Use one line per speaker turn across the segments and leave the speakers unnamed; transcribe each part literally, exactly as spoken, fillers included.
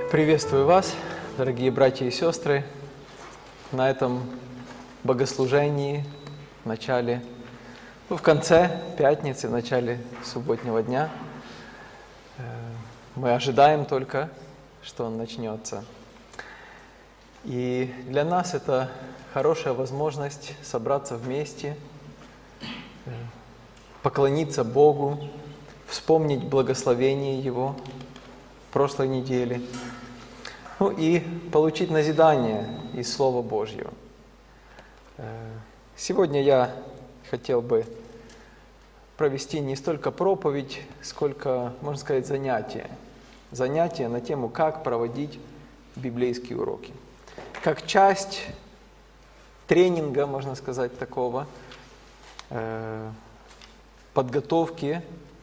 Приветствую вас, дорогие братья и сестры, на этом богослужении в начале, ну, в конце пятницы, в начале субботнего дня. Мы ожидаем только, что он начнется. И для нас это хорошая возможность собраться вместе, поклониться Богу, вспомнить благословение Его прошлой недели, ну и получить назидание из Слова Божьего. Сегодня я хотел бы провести не столько проповедь, сколько, можно сказать, занятие. Занятие на тему, как проводить библейские уроки. Как часть тренинга, можно сказать, такого, подготовки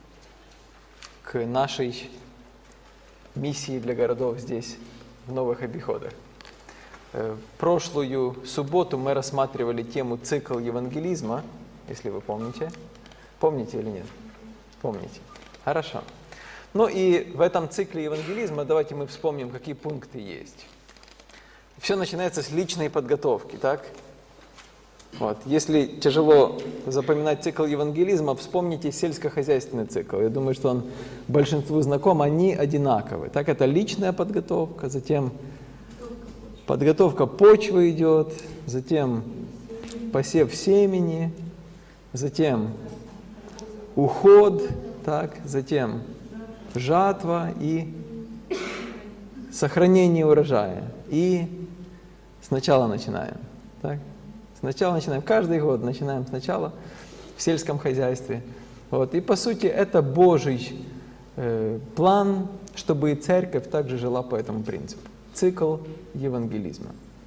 к нашей миссии для городов здесь, в Новых Обиходах. Прошлую субботу мы рассматривали тему «Цикл евангелизма», если вы помните. Помните или нет? Помните. Хорошо. Ну и в этом цикле евангелизма давайте мы вспомним, какие пункты есть. Все начинается с личной подготовки, так? Вот. Если тяжело запоминать цикл евангелизма, вспомните сельскохозяйственный цикл. Я думаю, что он большинству знаком, они одинаковы. Так, это личная подготовка, затем подготовка почвы идет, затем посев семени, затем уход, так, затем жатва и сохранение урожая. И сначала начинаем. Так? Сначала начинаем, каждый год начинаем сначала в сельском хозяйстве. Вот. И по сути это Божий э, план, чтобы и церковь также жила по этому принципу. Цикл евангелизма.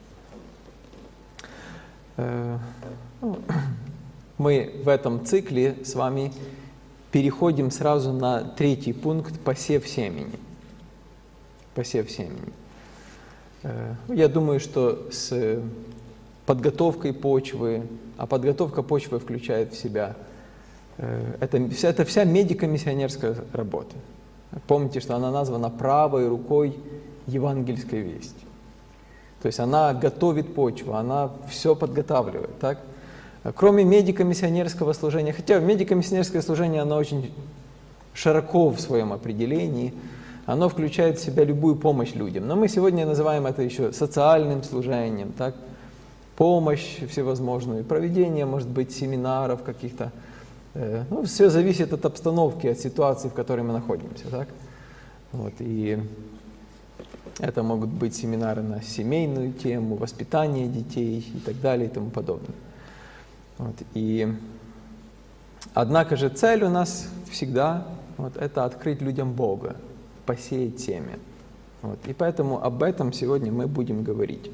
Э, ну, мы в этом цикле с вами переходим сразу на третий пункт — посев семени. Посев семени. Э, я думаю, что с подготовкой почвы, а подготовка почвы включает в себя, э, это, вся, это вся медико-миссионерская работа. Помните, что она названа правой рукой евангельской вести. То есть она готовит почву, она все подготавливает. Так? Кроме медико-миссионерского служения, хотя медико-миссионерское служение, оно очень широко в своем определении, оно включает в себя любую помощь людям. Но мы сегодня называем это еще социальным служением, так? Помощь всевозможную, проведение, может быть, семинаров каких-то. Ну, все зависит от обстановки, от ситуации, в которой мы находимся. Так? Вот, и это могут быть семинары на семейную тему, воспитание детей и так далее и тому подобное. Вот, и, однако же цель у нас всегда вот, это открыть людям Бога, посеять семя. Вот, и поэтому об этом сегодня мы будем говорить.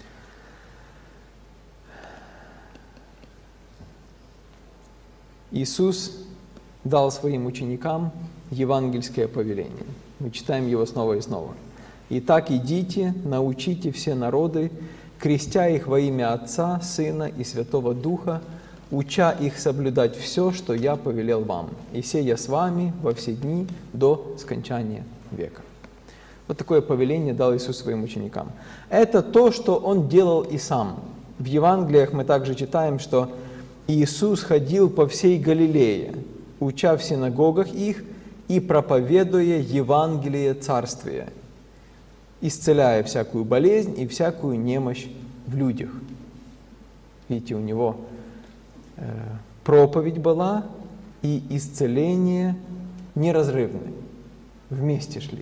Иисус дал своим ученикам евангельское повеление. Мы читаем его снова и снова. «Итак, идите, научите все народы, крестя их во имя Отца, Сына и Святого Духа, уча их соблюдать все, что я повелел вам, и сея с вами во все дни до скончания века». Вот такое повеление дал Иисус своим ученикам. Это то, что Он делал и Сам. В Евангелиях мы также читаем, что Иисус ходил по всей Галилее, уча в синагогах их и проповедуя Евангелие Царствия, исцеляя всякую болезнь и всякую немощь в людях. Видите, у него э, проповедь была и исцеление неразрывны, вместе шли.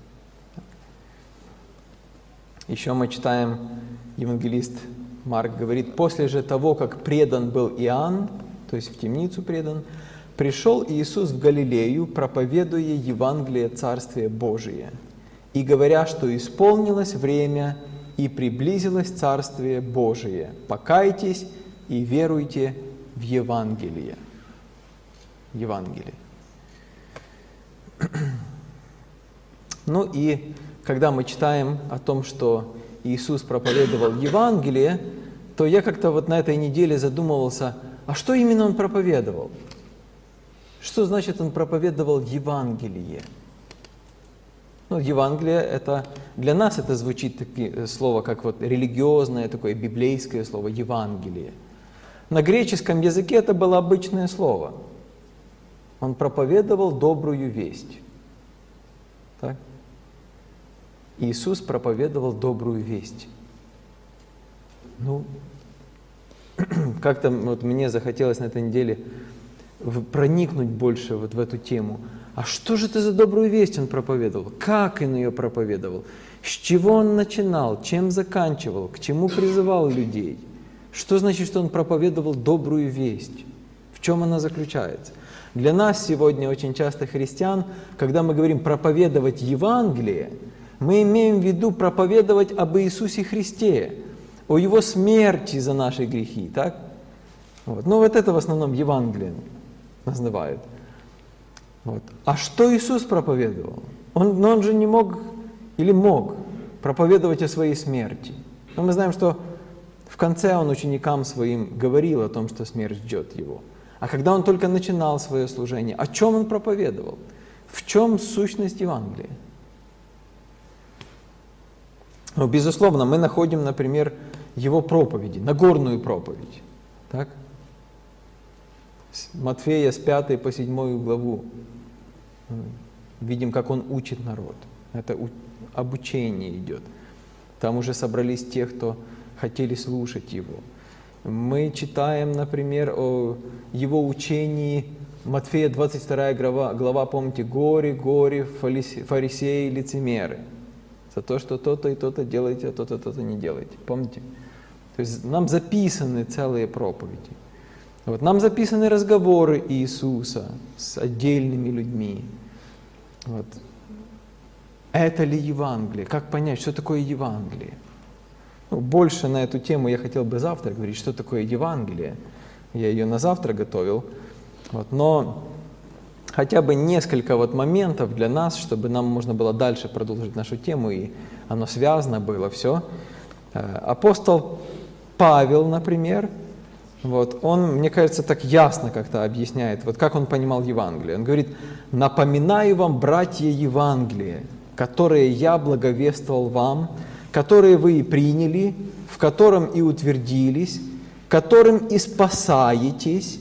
Еще мы читаем, евангелист Марк говорит: «После же того, как предан был Иоанн, то есть в темницу предан, пришел Иисус в Галилею, проповедуя Евангелие Царствия Божие, и говоря, что исполнилось время и приблизилось Царствие Божие. Покайтесь и веруйте в Евангелие». Евангелие. Ну и когда мы читаем о том, что Иисус проповедовал Евангелие, то я как-то вот на этой неделе задумывался, а что именно Он проповедовал? Что значит Он проповедовал Евангелие? Ну, Евангелие, это, для нас это звучит таки, слово, как вот религиозное, такое библейское слово «Евангелие». На греческом языке это было обычное слово. Он проповедовал добрую весть. Так? Иисус проповедовал добрую весть. Ну, как-то вот мне захотелось на этой неделе проникнуть больше вот в эту тему. А что же это за добрую весть он проповедовал? Как он ее проповедовал? С чего он начинал? Чем заканчивал? К чему призывал людей? Что значит, что он проповедовал добрую весть? В чем она заключается? Для нас сегодня очень часто христиан, когда мы говорим проповедовать Евангелие, мы имеем в виду проповедовать об Иисусе Христе, о Его смерти за наши грехи, так? Вот. Ну вот это в основном Евангелием называют. Вот. А что Иисус проповедовал? Он, но он же не мог или мог проповедовать о своей смерти. Но мы знаем, что в конце он ученикам своим говорил о том, что смерть ждет его. А когда он только начинал свое служение, о чем он проповедовал? В чем сущность Евангелия? Ну, безусловно, мы находим, например, его проповеди, Нагорную проповедь. Так? С Матфея с пятой по седьмую главу. Видим, как он учит народ. Это обучение идет. Там уже собрались те, кто хотели слушать его. Мы читаем, например, о его учении, Матфея двадцать вторая глава, глава, помните, «Горе, горе, фарисеи, лицемеры, за то, что то-то и то-то делаете, а то-то, то-то не делаете». Помните? То есть нам записаны целые проповеди. Вот, нам записаны разговоры Иисуса с отдельными людьми. Вот. Это ли Евангелие? Как понять, что такое Евангелие? Ну, больше на эту тему я хотел бы завтра говорить, что такое Евангелие. Я ее на завтра готовил. Вот. Но хотя бы несколько вот моментов для нас, чтобы нам можно было дальше продолжить нашу тему, и оно связано было все. Апостол Павел, например, вот, он, мне кажется, так ясно как-то объясняет, вот как он понимал Евангелие. Он говорит: «Напоминаю вам, братья, Евангелие, которое я благовествовал вам, которое вы и приняли, в котором и утвердились, которым и спасаетесь».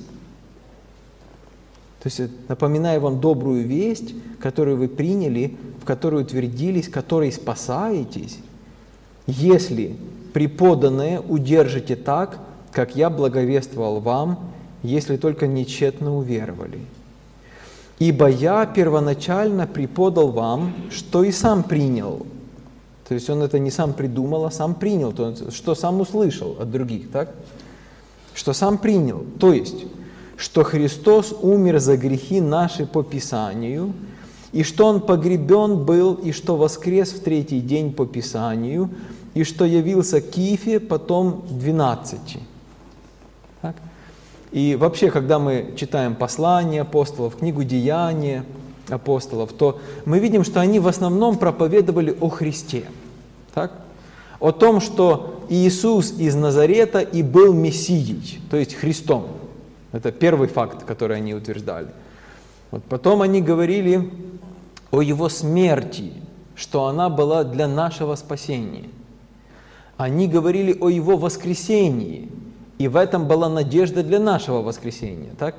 То есть напоминаю вам добрую весть, которую вы приняли, в которой утвердились, которой спасаетесь, если преподанное удержите так, как я благовествовал вам, если только нечетно уверовали. Ибо я первоначально преподал вам, что и сам принял. То есть он это не сам придумал, а сам принял, то, что сам услышал от других, так? Что сам принял. То есть, что Христос умер за грехи наши по Писанию, и что Он погребен был, и что воскрес в третий день по Писанию, и что явился Кифе, потом двенадцати. Так? И вообще, когда мы читаем послания апостолов, книгу «Деяния» апостолов, то мы видим, что они в основном проповедовали о Христе. Так? О том, что Иисус из Назарета и был Мессией, то есть Христом. Это первый факт, который они утверждали. Вот потом они говорили о Его смерти, что она была для нашего спасения. Они говорили о Его воскресении, и в этом была надежда для нашего воскресения. Так?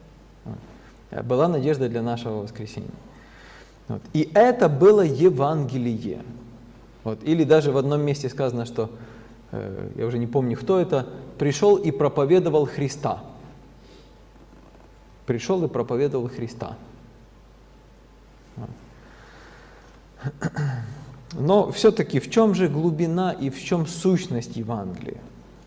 Была надежда для нашего воскресения. Вот. И это было Евангелие. Вот. Или даже в одном месте сказано, что, э, я уже не помню, кто это, пришел и проповедовал Христа. Пришел и проповедовал Христа. Но все-таки в чем же глубина и в чем сущность Евангелия?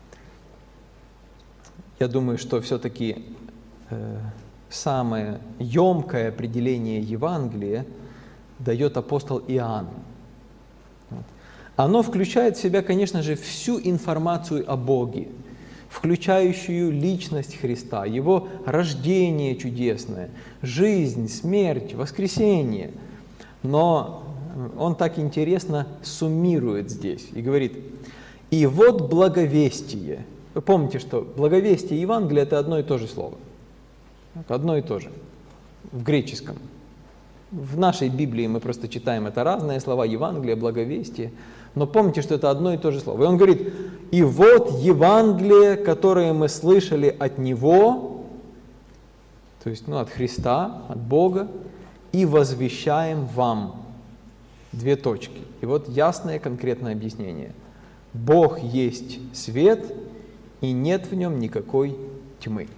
Я думаю, что все-таки э, самое емкое определение Евангелия дает апостол Иоанн. Вот. Оно включает в себя, конечно же, всю информацию о Боге, включающую личность Христа, Его рождение чудесное, жизнь, смерть, воскресение. Но он так интересно суммирует здесь и говорит: «И вот благовестие». Вы помните, что благовестие и Евангелие – это одно и то же слово. Это одно и то же в греческом. В нашей Библии мы просто читаем это разные слова, Евангелие, благовестие, но помните, что это одно и то же слово. И он говорит, и вот Евангелие, которое мы слышали от Него, то есть ну, от Христа, от Бога, и возвещаем вам. Две точки. И вот ясное конкретное объяснение. Бог есть свет, и нет в нем никакой тьмы.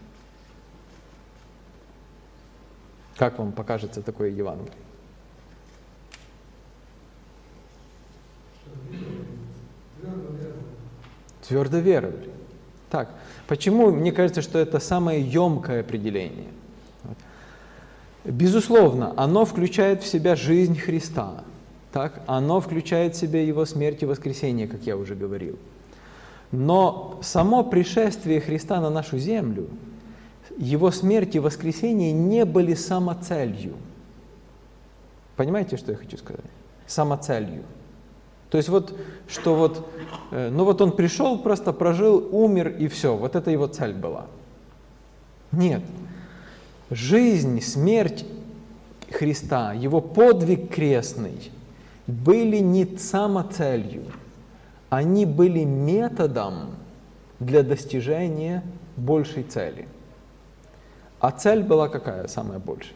Как вам покажется такое Евангелие? Твердо веровали. Так, почему мне кажется, что это самое емкое определение? Безусловно, оно включает в себя жизнь Христа. Так? Оно включает в себя Его смерть и воскресение, как я уже говорил. Но само пришествие Христа на нашу землю, Его смерть и воскресение не были самоцелью. Понимаете, что я хочу сказать? Самоцелью. То есть вот, что вот, ну вот Он пришел, просто прожил, умер и все. Вот это Его цель была. Нет. Жизнь, смерть Христа, Его подвиг крестный были не самоцелью, они были методом для достижения большей цели. А цель была какая самая большая?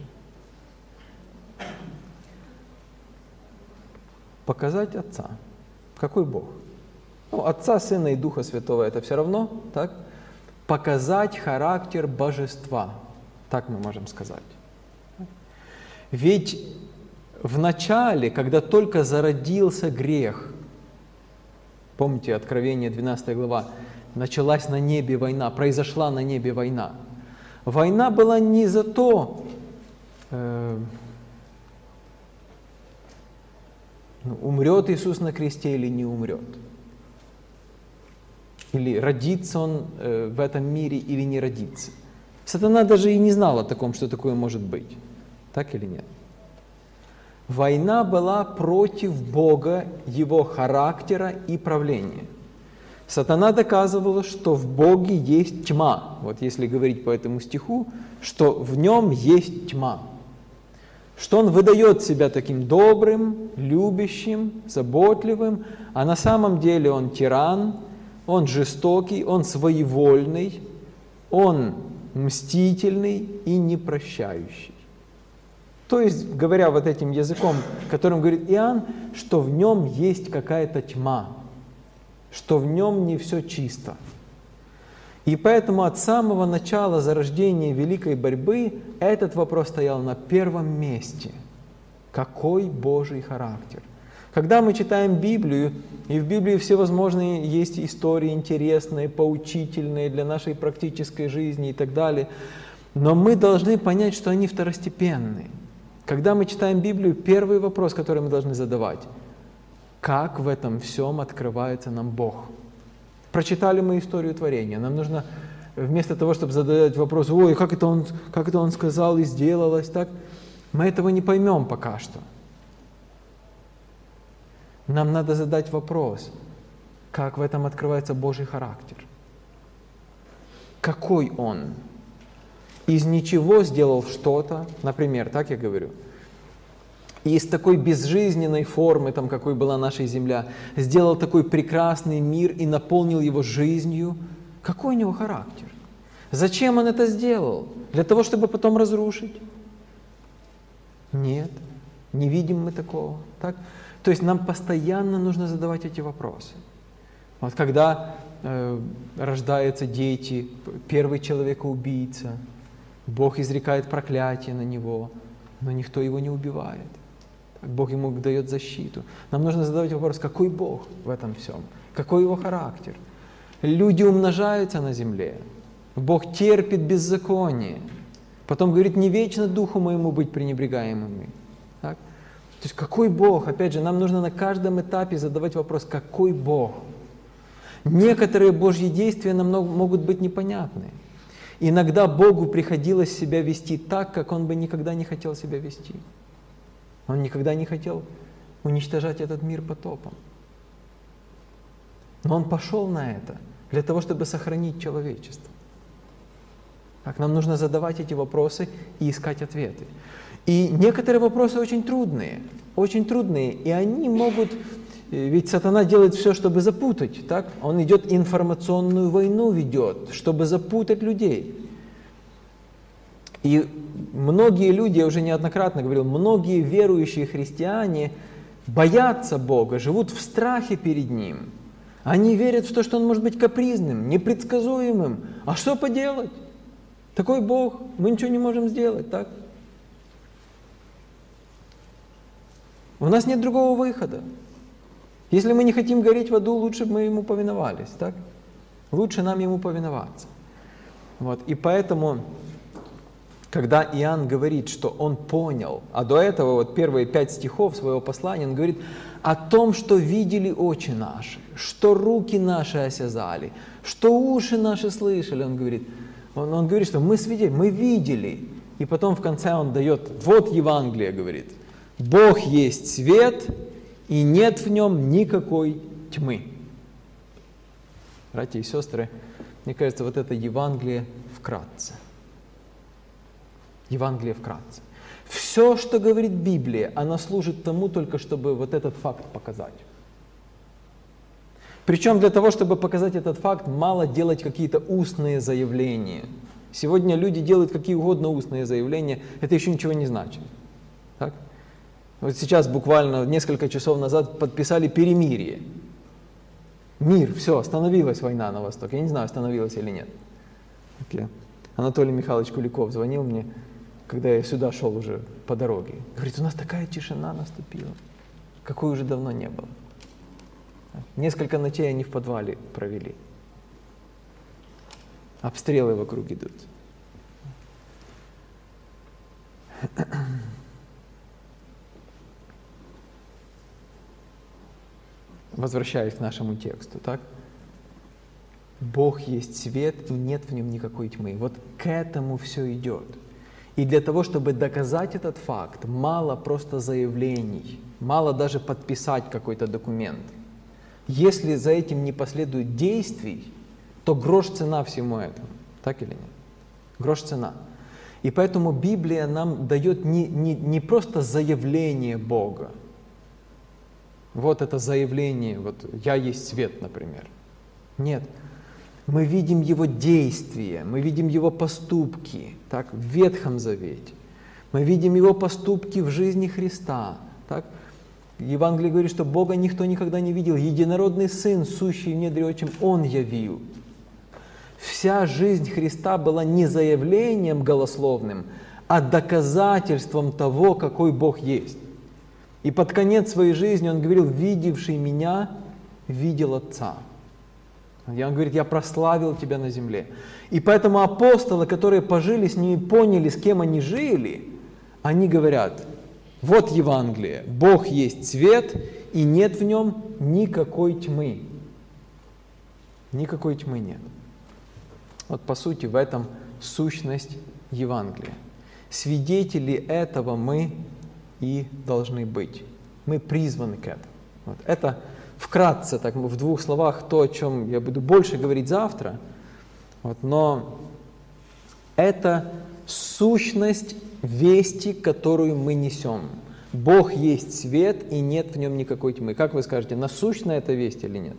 Показать Отца. Какой Бог? Ну, Отца, Сына и Духа Святого это все равно, так? Показать характер Божества. Так мы можем сказать. Ведь в начале, когда только зародился грех, помните, Откровение двенадцатая глава, началась на небе война, произошла на небе война. Война была не за то, э, умрет Иисус на кресте или не умрет. Или родится Он э, в этом мире или не родится. Сатана даже и не знал о таком, что такое может быть. Так или нет? Война была против Бога, Его характера и правления. Сатана доказывал, что в Боге есть тьма. Вот если говорить по этому стиху, что в нем есть тьма. Что он выдает себя таким добрым, любящим, заботливым, а на самом деле он тиран, он жестокий, он своевольный, он мстительный и непрощающий. То есть, говоря вот этим языком, которым говорит Иоанн, что в нем есть какая-то тьма, что в нем не все чисто. И поэтому от самого начала зарождения великой борьбы этот вопрос стоял на первом месте. Какой Божий характер? Когда мы читаем Библию, и в Библии всевозможные есть истории интересные, поучительные для нашей практической жизни и так далее, но мы должны понять, что они второстепенные. Когда мы читаем Библию, первый вопрос, который мы должны задавать: как в этом всем открывается нам Бог? Прочитали мы историю творения, нам нужно вместо того, чтобы задать вопрос: ой, как это он, как это он сказал и сделалось, так, мы этого не поймем пока что. Нам надо задать вопрос, как в этом открывается Божий характер. Какой Он? Из ничего сделал что-то, например, так я говорю, и из такой безжизненной формы, там, какой была наша земля, сделал такой прекрасный мир и наполнил его жизнью. Какой у него характер? Зачем Он это сделал? Для того, чтобы потом разрушить? Нет, не видим мы такого. Так? То есть нам постоянно нужно задавать эти вопросы. Вот когда э, рождаются дети, первый человека-убийца, Бог изрекает проклятие на него, но никто его не убивает. Так, Бог ему дает защиту. Нам нужно задавать вопрос: какой Бог в этом всем? Какой его характер? Люди умножаются на земле. Бог терпит беззаконие. Потом говорит: не вечно духу моему быть пренебрегаемыми. Так? То есть какой Бог? Опять же, нам нужно на каждом этапе задавать вопрос: какой Бог? Некоторые Божьи действия нам могут быть непонятны. Иногда Богу приходилось себя вести так, как Он бы никогда не хотел себя вести. Он никогда не хотел уничтожать этот мир потопом. Но Он пошел на это для того, чтобы сохранить человечество. Так, нам нужно задавать эти вопросы и искать ответы. И некоторые вопросы очень трудные, очень трудные, и они могут, ведь сатана делает все, чтобы запутать, так? Он идет информационную войну ведет, чтобы запутать людей. И многие люди, я уже неоднократно говорил, многие верующие христиане боятся Бога, живут в страхе перед Ним. Они верят в то, что Он может быть капризным, непредсказуемым. А что поделать? Такой Бог, мы ничего не можем сделать, так? У нас нет другого выхода. Если мы не хотим гореть в аду, лучше бы мы Ему повиновались, так? Лучше нам Ему повиноваться. Вот. И поэтому, когда Иоанн говорит, что он понял, а до этого вот первые пять стихов своего послания, он говорит о том, что видели очи наши, что руки наши осязали, что уши наши слышали, он говорит, он, он говорит, что мы свидетели, мы видели. И потом в конце он дает, вот Евангелие, говорит, Бог есть свет, и нет в нем никакой тьмы. Братья и сестры, мне кажется, вот это Евангелие вкратце. Евангелие вкратце. Все, что говорит Библия, она служит тому только, чтобы вот этот факт показать. Причем для того, чтобы показать этот факт, мало делать какие-то устные заявления. Сегодня люди делают какие угодно устные заявления, это еще ничего не значит. Так? Вот сейчас буквально несколько часов назад подписали перемирие. Мир, все, остановилась война на Востоке. Я не знаю, остановилась или нет. Okay. Анатолий Михайлович Куликов звонил мне, когда я сюда шел уже по дороге. Говорит, у нас такая тишина наступила, какой уже давно не было. Несколько ночей они в подвале провели. Обстрелы вокруг идут. Возвращаясь к нашему тексту, так? Бог есть свет, и нет в нем никакой тьмы. Вот к этому все идет. И для того, чтобы доказать этот факт, мало просто заявлений, мало даже подписать какой-то документ. Если за этим не последует действий, то грош цена всему этому. Так или нет? Грош цена. И поэтому Библия нам дает не, не, не просто заявление Бога. Вот это заявление, вот «Я есть свет», например. Нет. Мы видим Его действия, мы видим Его поступки, так, в Ветхом Завете. Мы видим Его поступки в жизни Христа. Так. Евангелие говорит, что Бога никто никогда не видел. Единородный Сын, сущий в недре отчим, Он явил. Вся жизнь Христа была не заявлением голословным, а доказательством того, какой Бог есть. И под конец своей жизни Он говорил, видевший меня, видел Отца. И Он говорит, я прославил тебя на земле. И поэтому апостолы, которые пожили с ними, поняли, с кем они жили, они говорят, вот Евангелие, Бог есть свет, и нет в нем никакой тьмы. Никакой тьмы нет. Вот по сути в этом сущность Евангелия. Свидетели этого мы и должны быть. Мы призваны к этому. Вот. Это вкратце, так, в двух словах, то, о чем я буду больше говорить завтра. Вот. Но это сущность вести, которую мы несем. Бог есть свет, и нет в нем никакой тьмы. Как вы скажете, насущна эта весть или нет?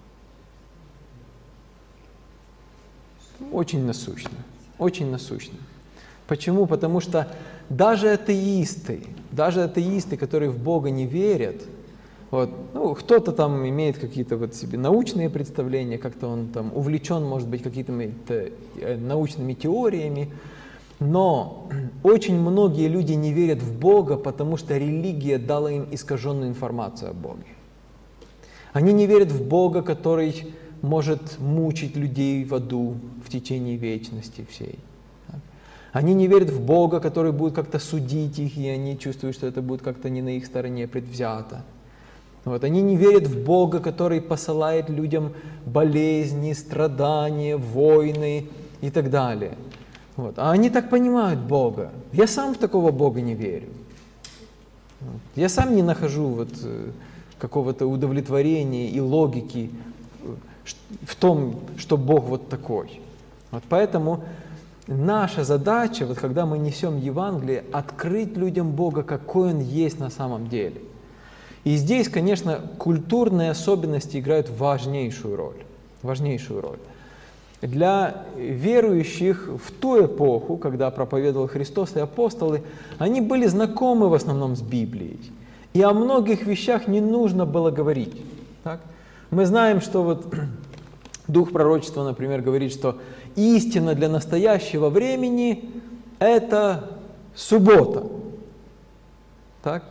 Очень насущна. Очень насущна. Почему? Потому что даже атеисты, даже атеисты, которые в Бога не верят, вот, ну, кто-то там имеет какие-то вот себе научные представления, как-то он там увлечен, может быть, какими-то научными теориями, но очень многие люди не верят в Бога, потому что религия дала им искаженную информацию о Боге. Они не верят в Бога, который может мучить людей в аду в течение вечности всей. Они не верят в Бога, который будет как-то судить их, и они чувствуют, что это будет как-то не на их стороне предвзято. Вот. Они не верят в Бога, который посылает людям болезни, страдания, войны и так далее. Вот. А они так понимают Бога. Я сам в такого Бога не верю. Вот. Я сам не нахожу вот какого-то удовлетворения и логики в том, что Бог вот такой. Вот поэтому наша задача, вот когда мы несем Евангелие, открыть людям Бога, какой Он есть на самом деле. И здесь, конечно, культурные особенности играют важнейшую роль. Важнейшую роль. Для верующих в ту эпоху, когда проповедовал Христос и апостолы, они были знакомы в основном с Библией. И о многих вещах не нужно было говорить. Так? Мы знаем, что вот Дух пророчества, например, говорит, что истина для настоящего времени – это суббота. Так?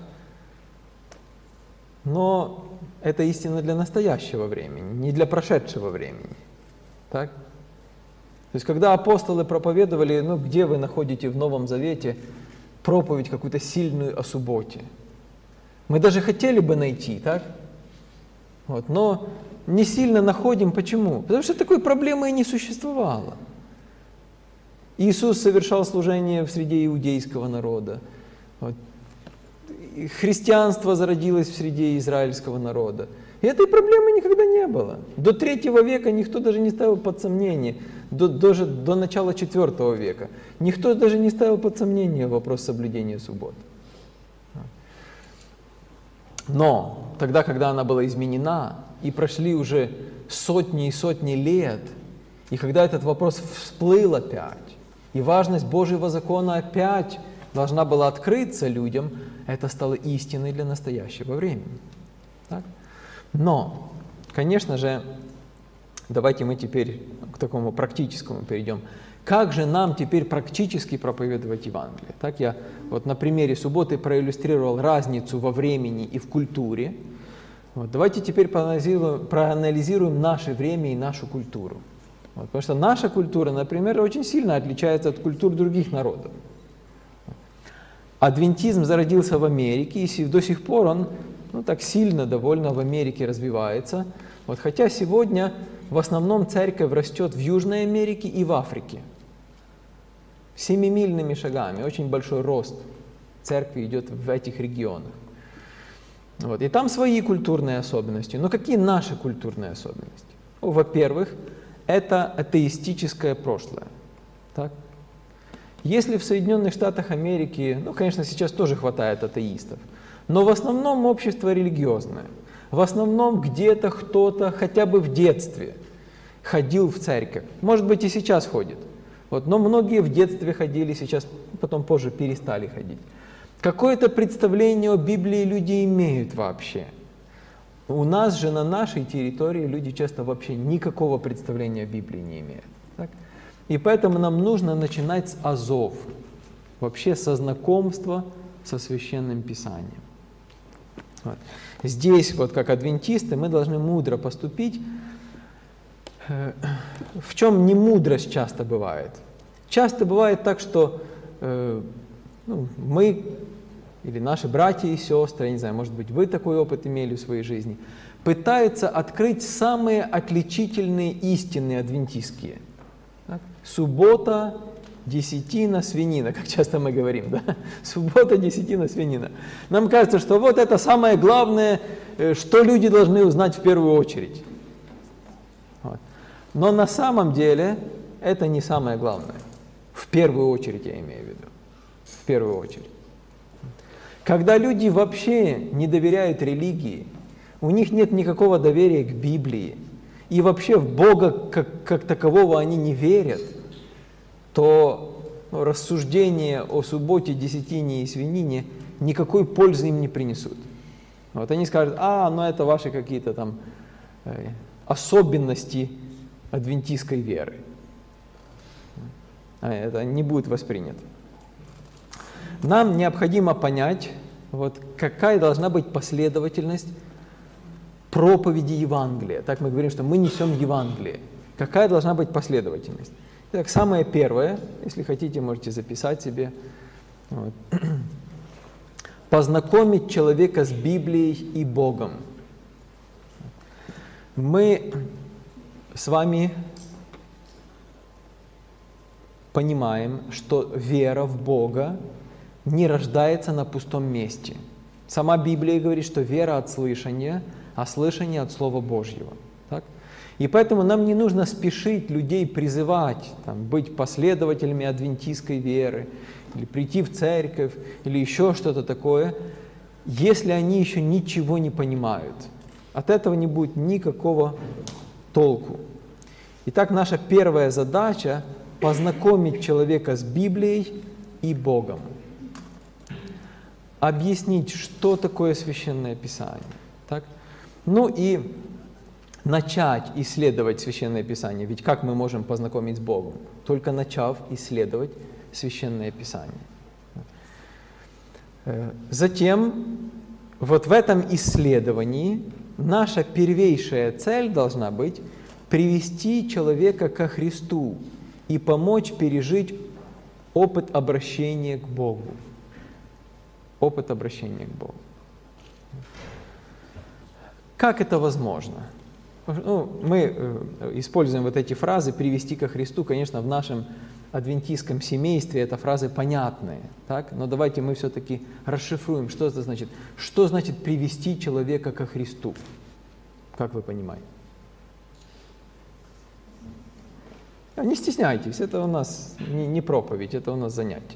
Но это истина для настоящего времени, не для прошедшего времени. Так? То есть, когда апостолы проповедовали, ну, где вы находите в Новом Завете проповедь какую-то сильную о субботе? Мы даже хотели бы найти, так? Вот, но не сильно находим. Почему? Потому что такой проблемы и не существовало. Иисус совершал служение в среде иудейского народа. Вот. Христианство зародилось в среде израильского народа. И этой проблемы никогда не было. До третьего века никто даже не ставил под сомнение, до, даже до начала четвертого века, никто даже не ставил под сомнение вопрос соблюдения субботы. Но тогда, когда она была изменена, и прошли уже сотни и сотни лет, и когда этот вопрос всплыл опять, и важность Божьего закона опять должна была открыться людям, это стало истиной для настоящего времени. Так? Но, конечно же, давайте мы теперь к такому практическому перейдем. Как же нам теперь практически проповедовать Евангелие? Так, я вот на примере субботы проиллюстрировал разницу во времени и в культуре. Вот, давайте теперь проанализируем, проанализируем наше время и нашу культуру. Вот, потому что наша культура, например, очень сильно отличается от культур других народов. Адвентизм зародился в Америке, и до сих пор он ну, так сильно довольно в Америке развивается. Вот, хотя сегодня в основном церковь растет в Южной Америке и в Африке. Семимильными шагами, очень большой рост церкви идет в этих регионах. Вот. И там свои культурные особенности. Но какие наши культурные особенности? Ну, во-первых, это атеистическое прошлое. Так? Если в Соединенных Штатах Америки, ну, конечно, сейчас тоже хватает атеистов, но в основном общество религиозное. В основном где-то кто-то, хотя бы в детстве, ходил в церковь. Может быть, и сейчас ходит. Вот, но многие в детстве ходили, сейчас, потом позже перестали ходить. Какое-то представление о Библии люди имеют вообще. У нас же на нашей территории люди часто вообще никакого представления о Библии не имеют. Так? И поэтому нам нужно начинать с азов, вообще со знакомства со Священным Писанием. Вот. Здесь, вот как адвентисты, мы должны мудро поступить. В чем немудрость часто бывает? Часто бывает так, что э, ну, мы или наши братья и сестры, я не знаю, может быть, вы такой опыт имели в своей жизни, пытаются открыть самые отличительные истины адвентистские. Так? Суббота, десятина, свинина, как часто мы говорим, да? Суббота, десятина, свинина. Нам кажется, что вот это самое главное, что люди должны узнать в первую очередь. Вот. Но на самом деле это не самое главное. В первую очередь я имею в виду. В первую очередь. Когда люди вообще не доверяют религии, у них нет никакого доверия к Библии, и вообще в Бога как, как такового они не верят, то ну, рассуждения о субботе, десятине и свинине никакой пользы им не принесут. Вот они скажут, а, ну это ваши какие-то там э, особенности адвентистской веры. А это не будет воспринято. Нам необходимо понять, вот, какая должна быть последовательность проповеди Евангелия. Так мы говорим, что мы несем Евангелие. Какая должна быть последовательность? Итак, самое первое, если хотите, можете записать себе. Вот. Познакомить человека с Библией и Богом. Мы с вами понимаем, что вера в Бога не рождается на пустом месте. Сама Библия говорит, что вера от слышания, а слышание от Слова Божьего. Так? И поэтому нам не нужно спешить людей призывать там, быть последователями адвентистской веры, или прийти в церковь, или еще что-то такое, если они еще ничего не понимают. От этого не будет никакого толку. Итак, наша первая задача – познакомить человека с Библией и Богом. Объяснить, что такое Священное Писание. Так? Ну и начать исследовать Священное Писание. Ведь как мы можем познакомить с Богом? Только начав исследовать Священное Писание. Затем, вот в этом исследовании наша первейшая цель должна быть привести человека ко Христу и помочь пережить опыт обращения к Богу. Опыт обращения к Богу. Как это возможно? Ну, мы э, используем вот эти фразы «привести ко Христу». Конечно, в нашем адвентистском семействе это фразы понятные, так? Но давайте мы все-таки расшифруем, что это значит. Что значит привести человека ко Христу? Как вы понимаете? Не стесняйтесь, это у нас не, не проповедь, это у нас занятие.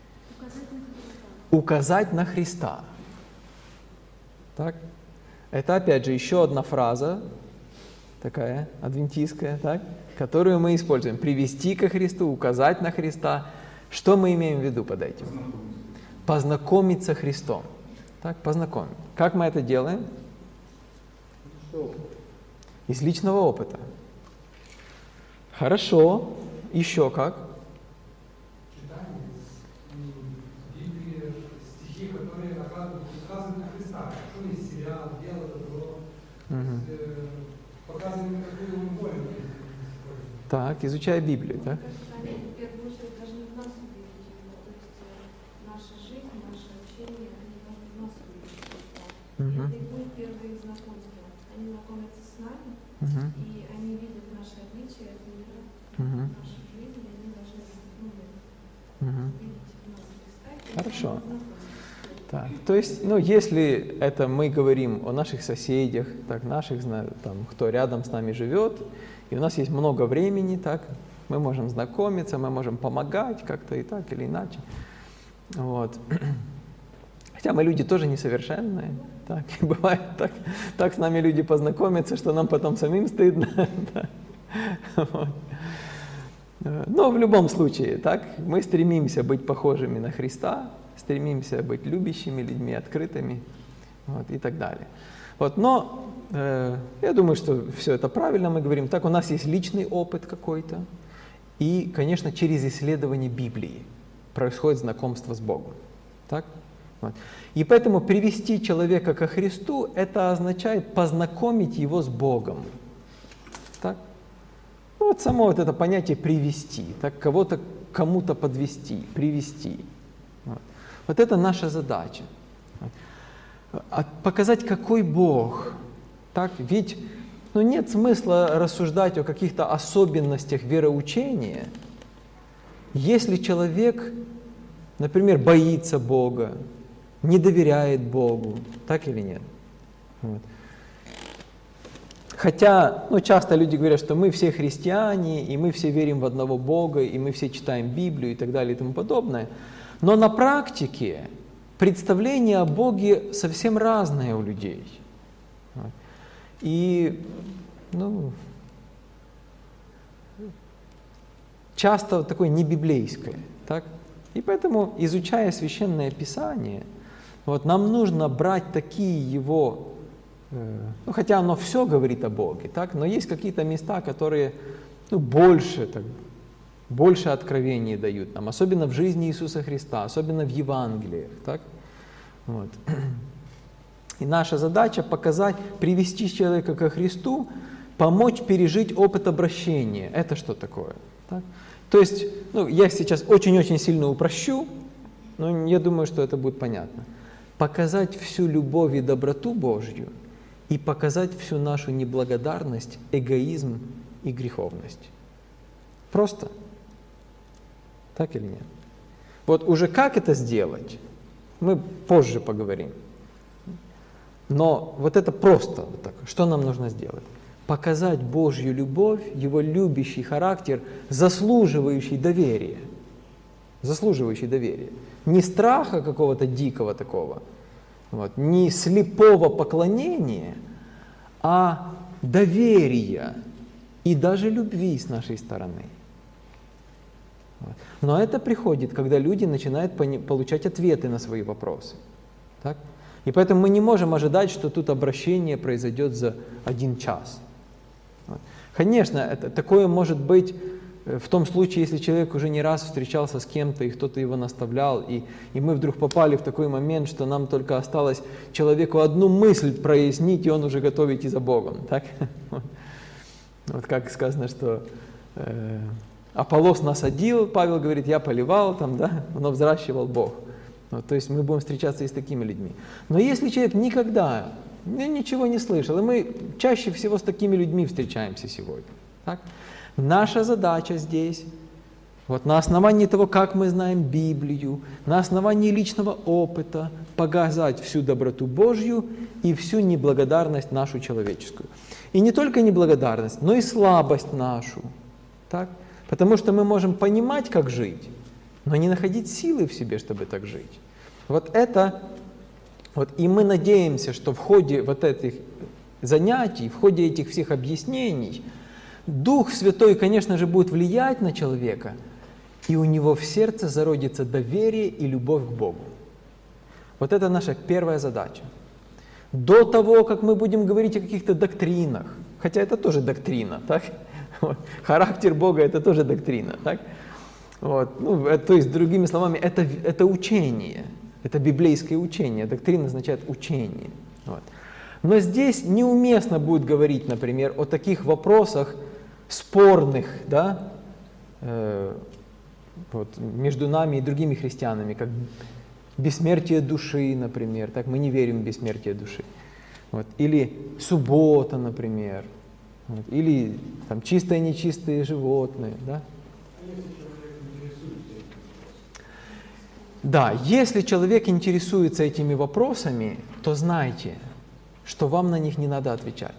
Указать на Христа. Так? Это опять же еще одна фраза, такая адвентистская, так? Которую мы используем. Привести ко Христу, указать на Христа. Что мы имеем в виду под этим? Познакомиться с Христом. Так, познакомить. Как мы это делаем? Из личного опыта. Хорошо. Еще как?
Читание Библии, стихи, которые указывают на Христа. Что есть сериал, дело, добро.
Угу.
Показывают, какую мы волю.
Так, изучая Библию, да?
В первую очередь даже не в нас увидеть его, то есть наша жизнь, наше общение, они должны в нас увидеть Христа.
Угу.
Это и будет первое их знакомство. Они знакомятся с нами,
Угу.
и они видят наши отличия от мира,
Угу.
нашу жизнь, и они должны ну,
Угу.
видеть в нас Христа. И
Хорошо.
знакомиться.
Так, то есть, ну, если это мы говорим о наших соседях, так, наших, там, кто рядом с нами живет, и у нас есть много времени, так, мы можем знакомиться, мы можем помогать как-то и так или иначе. Вот. Хотя мы люди тоже несовершенные, так, и бывает так, так с нами люди познакомятся, что нам потом самим стыдно. Вот. Но в любом случае, так, мы стремимся быть похожими на Христа, стремимся быть любящими людьми, открытыми, вот, и так далее. Вот, но э, я думаю, что все это правильно мы говорим. Так, у нас есть личный опыт какой-то, и, конечно, через исследование Библии происходит знакомство с Богом. Так? Вот. И поэтому привести человека ко Христу, это означает познакомить его с Богом. Так? Ну, вот само вот это понятие «привести», так, кого-то кому-то подвести, привести. Вот. Вот это наша задача. Показать, какой Бог. Так? Ведь ну, нет смысла рассуждать о каких-то особенностях вероучения, если человек, например, боится Бога, не доверяет Богу, так или нет? Вот. Хотя ну, часто люди говорят, что мы все христиане, и мы все верим в одного Бога, и мы все читаем Библию и так далее и тому подобное. Но на практике представление о Боге совсем разное у людей. И ну, часто такое небиблейское. Так? И поэтому, изучая Священное Писание, вот, нам нужно брать такие его, э, ну, хотя оно все говорит о Боге, так? Но есть какие-то места, которые ну, больше, так, больше откровений дают нам, особенно в жизни Иисуса Христа, особенно в Евангелиях. Так? Вот. И наша задача показать, привести человека ко Христу, помочь пережить опыт обращения. Это что такое? Так? То есть, ну, я сейчас очень-очень сильно упрощу, но я думаю, что это будет понятно. Показать всю любовь и доброту Божью и показать всю нашу неблагодарность, эгоизм и греховность. Просто. Так или нет? Вот уже как это сделать, мы позже поговорим. Но вот это просто вот так. Что нам нужно сделать? показать Божью любовь, Его любящий характер, заслуживающий доверия. Заслуживающий доверия. Не страха какого-то дикого такого, вот, не слепого поклонения, а доверия и даже любви с нашей стороны. Вот. Но это приходит, когда люди начинают получать ответы на свои вопросы. Так? И поэтому мы не можем ожидать, что тут обращение произойдет за один час. Вот. Конечно, это, такое может быть в том случае, если человек уже не раз встречался с кем-то, и кто-то его наставлял, и, и мы вдруг попали в такой момент, что нам только осталось человеку одну мысль прояснить, и он уже готов идти за Богом. Так? Вот. Вот как сказано, что э, Аполлос насадил, Павел говорит, я поливал, там, да, но взращивал Бог. Вот, то есть мы будем встречаться и с такими людьми. Но если человек никогда ничего не слышал, и мы чаще всего с такими людьми встречаемся сегодня, так? Наша задача здесь, вот на основании того, как мы знаем Библию, на основании личного опыта, показать всю доброту Божью и всю неблагодарность нашу человеческую. И не только неблагодарность, но и слабость нашу. Так? Потому что мы можем понимать, как жить, но не находить силы в себе, чтобы так жить. Вот это, вот, и мы надеемся, что в ходе вот этих занятий, в ходе этих всех объяснений, Дух Святой, конечно же, будет влиять на человека, и у него в сердце зародится доверие и любовь к Богу. Вот это наша первая задача. До того, как мы будем говорить о каких-то доктринах, хотя это тоже доктрина, так? Вот. Характер Бога – это тоже доктрина, так? Вот. Ну, это, то есть, другими словами, это, это учение, это библейское учение. Доктрина означает учение. Вот. Но здесь неуместно будет говорить, например, о таких вопросах спорных, да, э, вот, между нами и другими христианами, как бессмертие души, например, так, мы не верим в бессмертие души. Вот. Или суббота, например, вот. Или там, чистые и нечистые животные. Да? Да, если человек интересуется этими вопросами, то знайте, что вам на них не надо отвечать.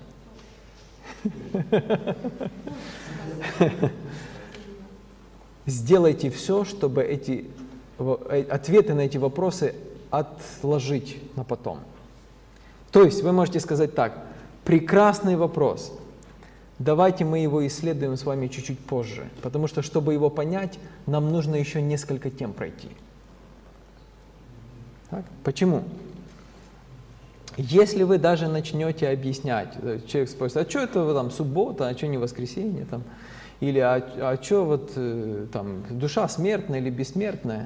Сделайте все, чтобы эти ответы на эти вопросы отложить на потом. То есть вы можете сказать так: прекрасный вопрос, давайте мы его исследуем с вами чуть-чуть позже, потому что, чтобы его понять, нам нужно еще несколько тем пройти. Так? Почему? Если вы даже начнете объяснять, человек спросит, а что это там суббота, а что не воскресенье, там, или а, а что вот там душа смертная или бессмертная?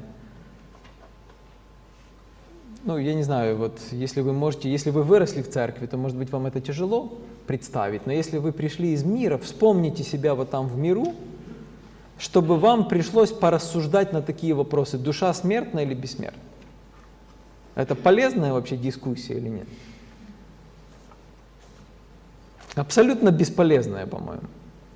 Ну, я не знаю, вот если вы можете, если вы выросли в церкви, то, может быть, вам это тяжело представить, но если вы пришли из мира, вспомните себя вот там в миру, чтобы вам пришлось порассуждать на такие вопросы, душа смертная или бессмертная. Это полезная вообще дискуссия или нет? Абсолютно бесполезная, по-моему.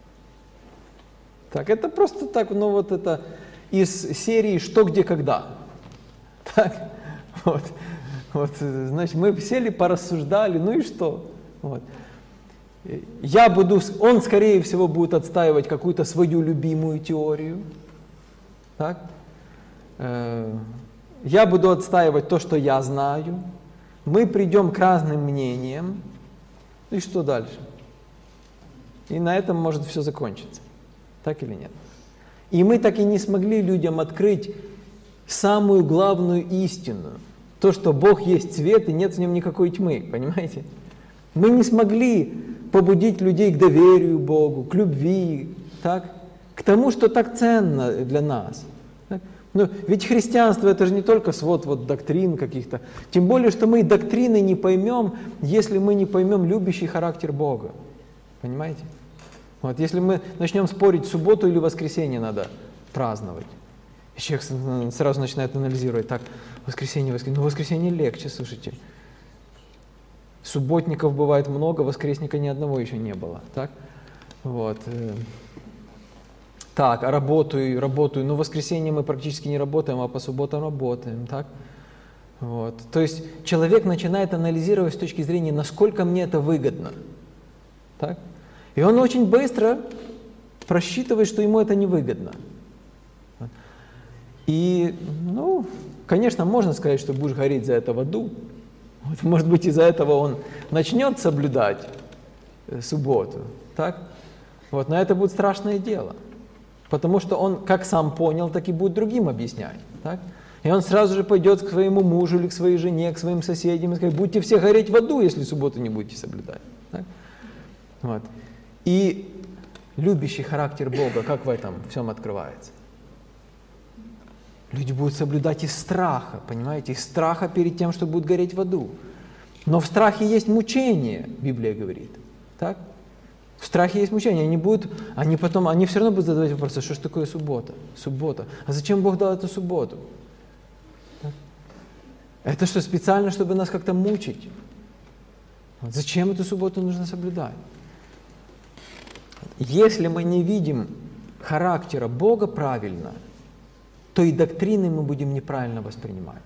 Так, это просто так, ну вот это из серии «Что, где, когда». Так, вот, вот, значит, мы сели, порассуждали, ну и что? Вот. Я буду, он, скорее всего, будет отстаивать какую-то свою любимую теорию. Так? Я буду отстаивать то, что я знаю. Мы придем к разным мнениям. И что дальше? И на этом может все закончиться. Так или нет? И мы так и не смогли людям открыть самую главную истину. То, что Бог есть свет, и нет в нем никакой тьмы. Понимаете? Мы не смогли побудить людей к доверию Богу, к любви, так? К тому, что так ценно для нас. Но ведь христианство — это же не только свод вот доктрин каких-то. Тем более, что мы доктрины не поймем, если мы не поймем любящий характер Бога. Понимаете? Вот, если мы начнем спорить, субботу или воскресенье надо праздновать. И человек сразу начинает анализировать. Так, воскресенье, воскресенье. Ну, воскресенье легче, слушайте. Субботников бывает много, воскресника ни одного еще не было. Так? Вот. Так, а работаю, работаю. Ну, в воскресенье мы практически не работаем, а по субботам работаем, так? Вот. То есть человек начинает анализировать с точки зрения, насколько мне это выгодно. Так? И он очень быстро просчитывает, что ему это невыгодно. И, ну, конечно, можно сказать, что будешь гореть за это в аду. Вот, может быть, из-за этого он начнет соблюдать субботу, так? Вот, но это будет страшное дело, потому что он как сам понял, так и будет другим объяснять, так? И он сразу же пойдет к своему мужу или к своей жене, к своим соседям и скажет: будете все гореть в аду, если субботу не будете соблюдать. Так? Вот. И любящий характер Бога, как в этом всем открывается? Люди будут соблюдать из страха, понимаете, из страха перед тем, что будут гореть в аду. Но в страхе есть мучение, Библия говорит. Так? В страхе есть мучение. Они будут, они потом, они все равно будут задавать вопросы: что же такое суббота? Суббота. А зачем Бог дал эту субботу? Так? Это что, специально, чтобы нас как-то мучить? Вот зачем эту субботу нужно соблюдать? Если мы не видим характера Бога правильно, то и доктрины мы будем неправильно воспринимать.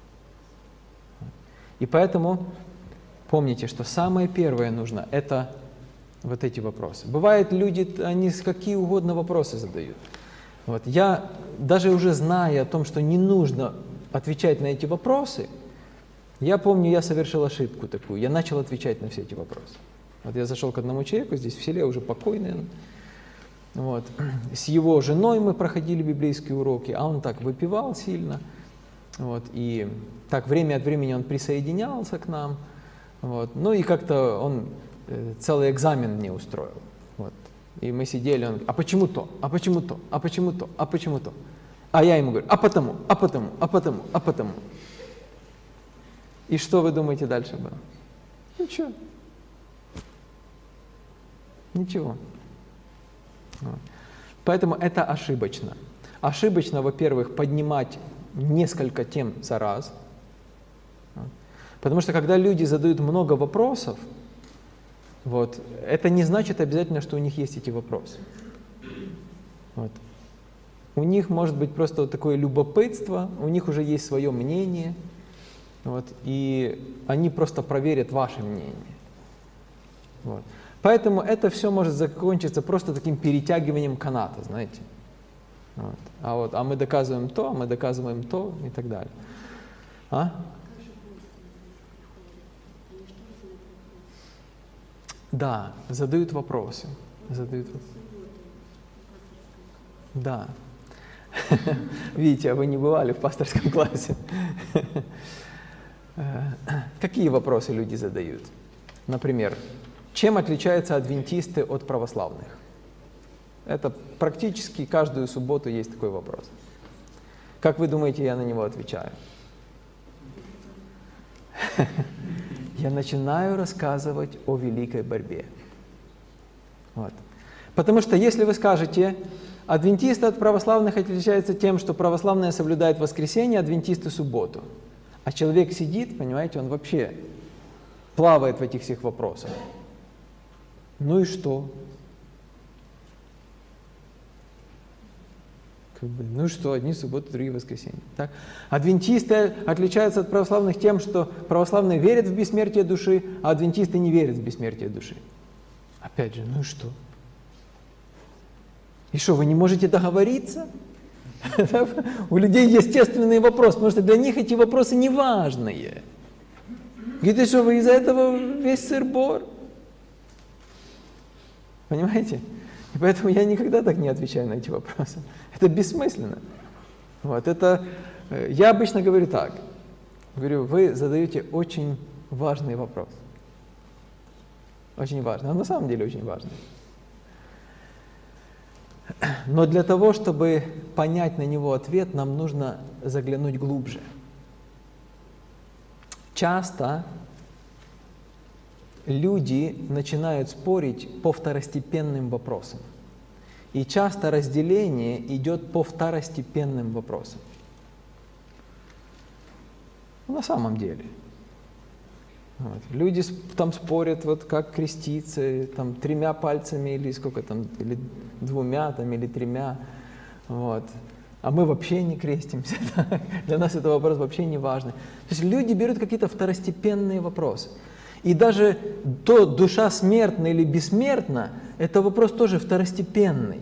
И поэтому помните, что самое первое нужно – это вот эти вопросы. Бывает, люди, они какие угодно вопросы задают. Вот. Я, даже уже зная о том, что не нужно отвечать на эти вопросы, я помню, я совершил ошибку такую. Я начал отвечать на все эти вопросы. Вот я зашел к одному человеку, здесь в селе, уже покойный. Вот. С его женой мы проходили библейские уроки, а он так выпивал сильно. Вот. И так время от времени он присоединялся к нам. Вот. Ну и как-то он э, целый экзамен мне устроил. Вот. И мы сидели, он говорит: а почему то, а почему то, а почему то, а почему то? А я ему говорю: а потому, а потому, а потому, а потому. И что вы думаете дальше было? Ничего. Ничего. Вот. Поэтому это ошибочно. Ошибочно, во-первых, поднимать несколько тем за раз. Вот. Потому что когда люди задают много вопросов, вот, это не значит обязательно, что у них есть эти вопросы. Вот. У них может быть просто вот такое любопытство, у них уже есть свое мнение, вот, и они просто проверят ваше мнение. Вот. Поэтому это все может закончиться просто таким перетягиванием каната, знаете. Вот. А, вот, а мы доказываем то, а мы доказываем то и так далее. А? Да, задают вопросы. Задают вопросы. Да. Видите, а вы не бывали в пасторском классе. Какие вопросы люди задают? Например, чем отличаются адвентисты от православных? Это практически каждую субботу есть такой вопрос. Как вы думаете, я на него отвечаю? Я начинаю рассказывать о великой борьбе. Вот. Потому что если вы скажете: адвентисты от православных отличаются тем, что православные соблюдают воскресенье, адвентисты субботу. А человек сидит, понимаете, он вообще плавает в этих всех вопросах. Ну и что? Как бы, ну и что, одни субботы, другие воскресенья. Так? Адвентисты отличаются от православных тем, что православные верят в бессмертие души, а адвентисты не верят в бессмертие души. Опять же, ну и что? И что, вы не можете договориться? У людей естественный вопрос, потому что для них эти вопросы не важные. Говорите, что вы из-за этого весь сыр-бор? Понимаете? И поэтому я никогда так не отвечаю на эти вопросы. Это бессмысленно. Вот, это, я обычно говорю так. Говорю: вы задаете очень важный вопрос. Очень важный. Он на самом деле очень важный. Но для того, чтобы понять на него ответ, нам нужно заглянуть глубже. Часто люди начинают спорить по второстепенным вопросам. И часто разделение идет по второстепенным вопросам. На самом деле. Вот. Люди там спорят, вот как креститься, там тремя пальцами или сколько там, или двумя там, или тремя. Вот. А мы вообще не крестимся. Для нас этот вопрос вообще не важный. То есть люди берут какие-то второстепенные вопросы. И даже то, душа смертна или бессмертна, это вопрос тоже второстепенный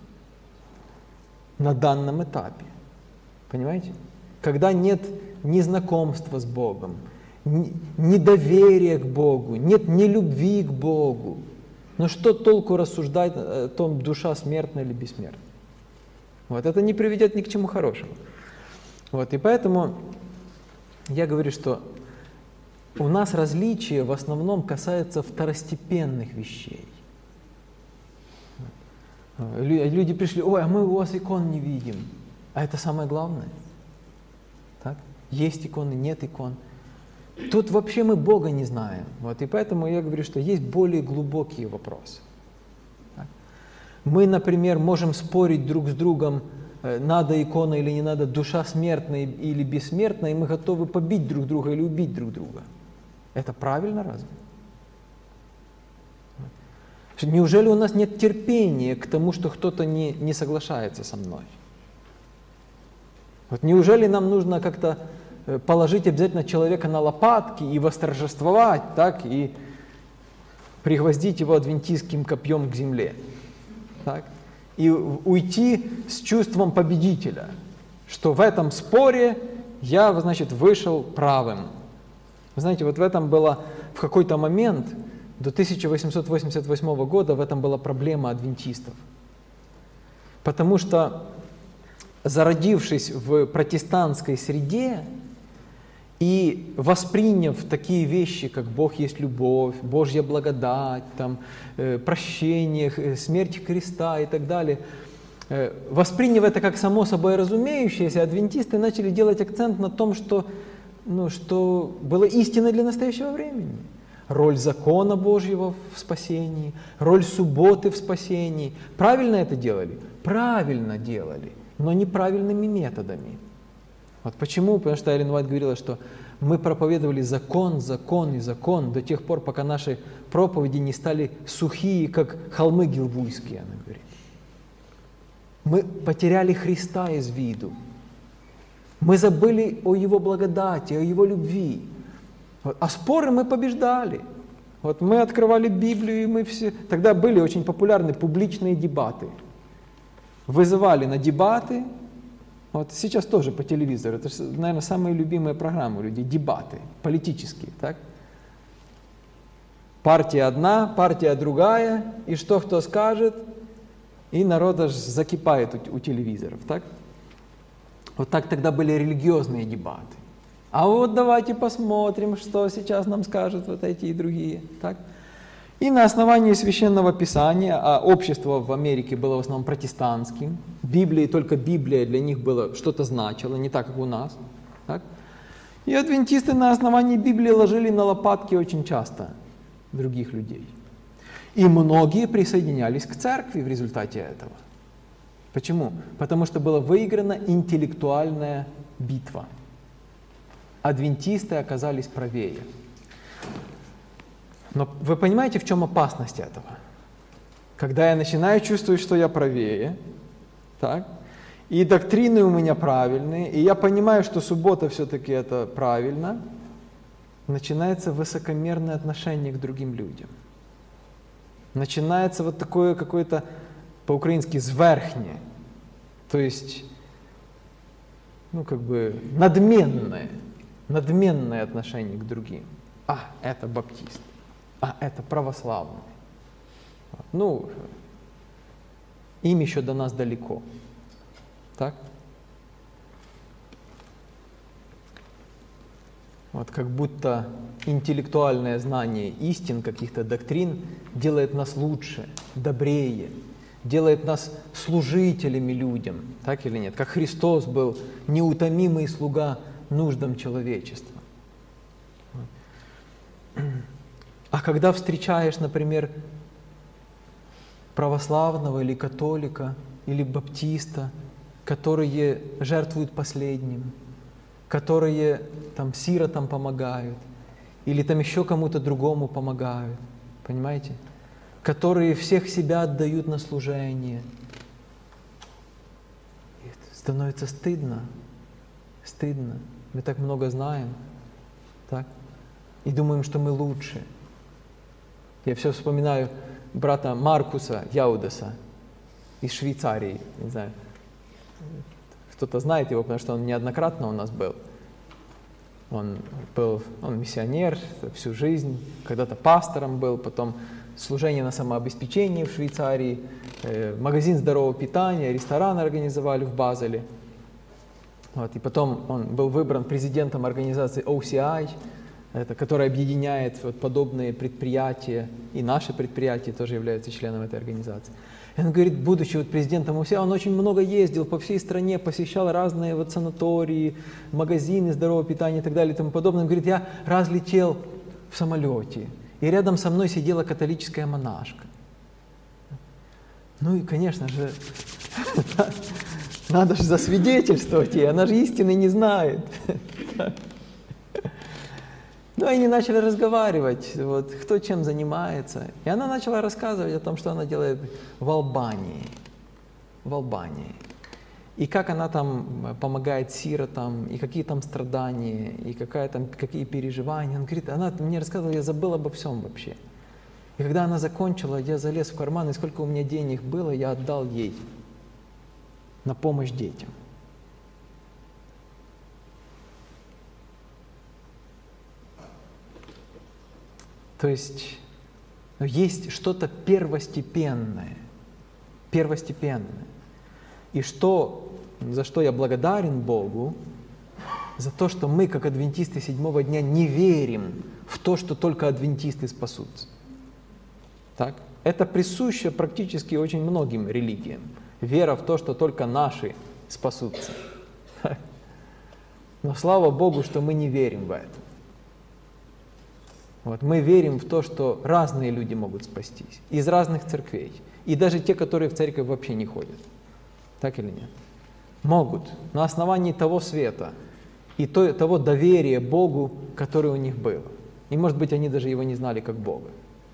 на данном этапе. Понимаете? Когда нет ни знакомства с Богом, ни, ни доверия к Богу, нет ни любви к Богу. Но что толку рассуждать о том, душа смертна или бессмертна? Вот, это не приведет ни к чему хорошему. Вот, и поэтому я говорю, что у нас различия в основном касаются второстепенных вещей. Люди пришли: ой, а мы у вас икон не видим. А это самое главное. Так? Есть иконы, нет икон. Тут вообще мы Бога не знаем. Вот, и поэтому я говорю, что есть более глубокие вопросы. Так? Мы, например, можем спорить друг с другом, надо икона или не надо, душа смертная или бессмертная, и мы готовы побить друг друга или убить друг друга. Это правильно разве? Неужели у нас нет терпения к тому, что кто-то не, не соглашается со мной? Вот неужели нам нужно как-то положить обязательно человека на лопатки и восторжествовать, так, и пригвоздить его адвентистским копьем к земле, так, и уйти с чувством победителя, что в этом споре я, значит, вышел правым. Вы знаете, вот в этом было в какой-то момент, до тысяча восемьсот восемьдесят восьмого года, в этом была проблема адвентистов. Потому что, зародившись в протестантской среде и восприняв такие вещи, как Бог есть любовь, Божья благодать, там, э, прощение, э, смерть Христа и так далее, э, восприняв это как само собой разумеющееся, адвентисты начали делать акцент на том, что, ну, что было истиной для настоящего времени. Роль закона Божьего в спасении, роль субботы в спасении. Правильно это делали? Правильно делали, но неправильными методами. Вот почему? Потому что Эллен Уайт говорила, что мы проповедовали закон, закон и закон до тех пор, пока наши проповеди не стали сухие, как холмы гилбуйские, она говорит. Мы потеряли Христа из виду. Мы забыли о Его благодати, о Его любви. А споры мы побеждали. Вот мы открывали Библию, и мы все... Тогда были очень популярны публичные дебаты. Вызывали на дебаты. Вот сейчас тоже по телевизору. Это, наверное, самые любимые программы у людей. Дебаты политические, так? Партия одна, партия другая. И что кто скажет, и народ аж закипает у, у телевизоров, так? Вот так тогда были религиозные дебаты. А вот давайте посмотрим, что сейчас нам скажут вот эти и другие. Так? И на основании Священного Писания, а общество в Америке было в основном протестантским, Библия, только Библия для них было, что-то значило, не так, как у нас. Так? И адвентисты на основании Библии ложили на лопатки очень часто других людей. И многие присоединялись к церкви в результате этого. Почему? Потому что была выиграна интеллектуальная битва. Адвентисты оказались правее. Но вы понимаете, в чем опасность этого? Когда я начинаю чувствовать, что я правее, так, и доктрины у меня правильные, и я понимаю, что суббота все-таки это правильно, начинается высокомерное отношение к другим людям. Начинается вот такое какое-то, по-украински, зверхнее, то есть, ну, как бы, надменное. Надменное отношение к другим. А, это баптист. А, это православный. Ну, им еще до нас далеко. Так? Вот как будто интеллектуальное знание истин, каких-то доктрин делает нас лучше, добрее, делает нас служителями людям. Так или нет? Как Христос был неутомимый слуга нуждам человечества. А когда встречаешь, например, православного или католика, или баптиста, которые жертвуют последним, которые там сиротам помогают, или там еще кому-то другому помогают, понимаете? Которые всех себя отдают на служение. И становится стыдно, стыдно. Мы так много знаем, так? И думаем, что мы лучше. Я все вспоминаю брата Маркуса Яудеса из Швейцарии. Не знаю, кто-то знает его, потому что он неоднократно у нас был. Он был, он миссионер всю жизнь, когда-то пастором был, потом служение на самообеспечении в Швейцарии, э, магазин здорового питания, ресторан организовали в Базеле. Вот, и потом он был выбран президентом организации о си ай, это, которая объединяет вот подобные предприятия, и наши предприятия тоже являются членом этой организации. И он говорит, будучи вот президентом о си ай, он очень много ездил по всей стране, посещал разные вот санатории, магазины здорового питания и так далее и тому подобное. Он говорит, я раз летел в самолете, и рядом со мной сидела католическая монашка. Ну и, конечно же, надо же засвидетельствовать ей, она же истины не знает. Ну, и они начали разговаривать, вот, кто чем занимается. И она начала рассказывать о том, что она делает в Албании. В Албании. И как она там помогает сиротам, и какие там страдания, и какая там, какие переживания. Он говорит, она мне рассказывала, я забыл обо всем вообще. И когда она закончила, я залез в карман, и сколько у меня денег было, я отдал ей на помощь детям. То есть ну, есть что-то первостепенное, первостепенное. И что, за что я благодарен Богу, за то, что мы, как адвентисты седьмого дня, не верим в то, что только адвентисты спасутся. Так? Это присуще практически очень многим религиям. Вера в то, что только наши спасутся. Но слава Богу, что мы не верим в это. Вот, мы верим в то, что разные люди могут спастись, из разных церквей, и даже те, которые в церковь вообще не ходят. Так или нет? Могут, на основании того света и то, того доверия Богу, которое у них было. И, может быть, они даже его не знали как Бога.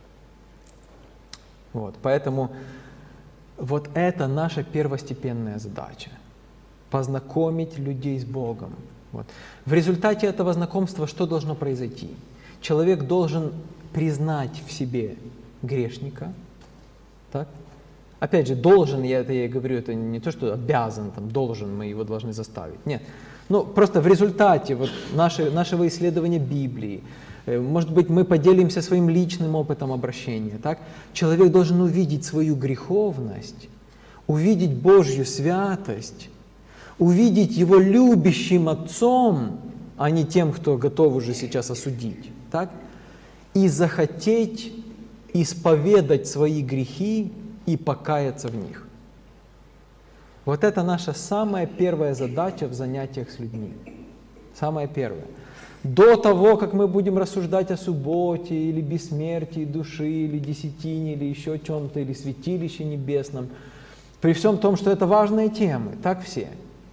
Вот, поэтому вот это наша первостепенная задача – познакомить людей с Богом. Вот. В результате этого знакомства что должно произойти? Человек должен признать в себе грешника. Так? Опять же, должен, я это я говорю, это не то, что обязан, там, должен, мы его должны заставить. Нет. Ну, просто в результате вот, нашей, нашего исследования Библии, может быть, мы поделимся своим личным опытом обращения. Так? Человек должен увидеть свою греховность, увидеть Божью святость, увидеть его любящим Отцом, а не тем, кто готов уже сейчас осудить. Так? И захотеть исповедать свои грехи и покаяться в них. Вот это наша самая первая задача в занятиях с людьми. Самая первая. До того, как мы будем рассуждать о субботе, или бессмертии души, или десятине, или еще чем-то, или святилище небесном, при всем том, что это важные темы, так все.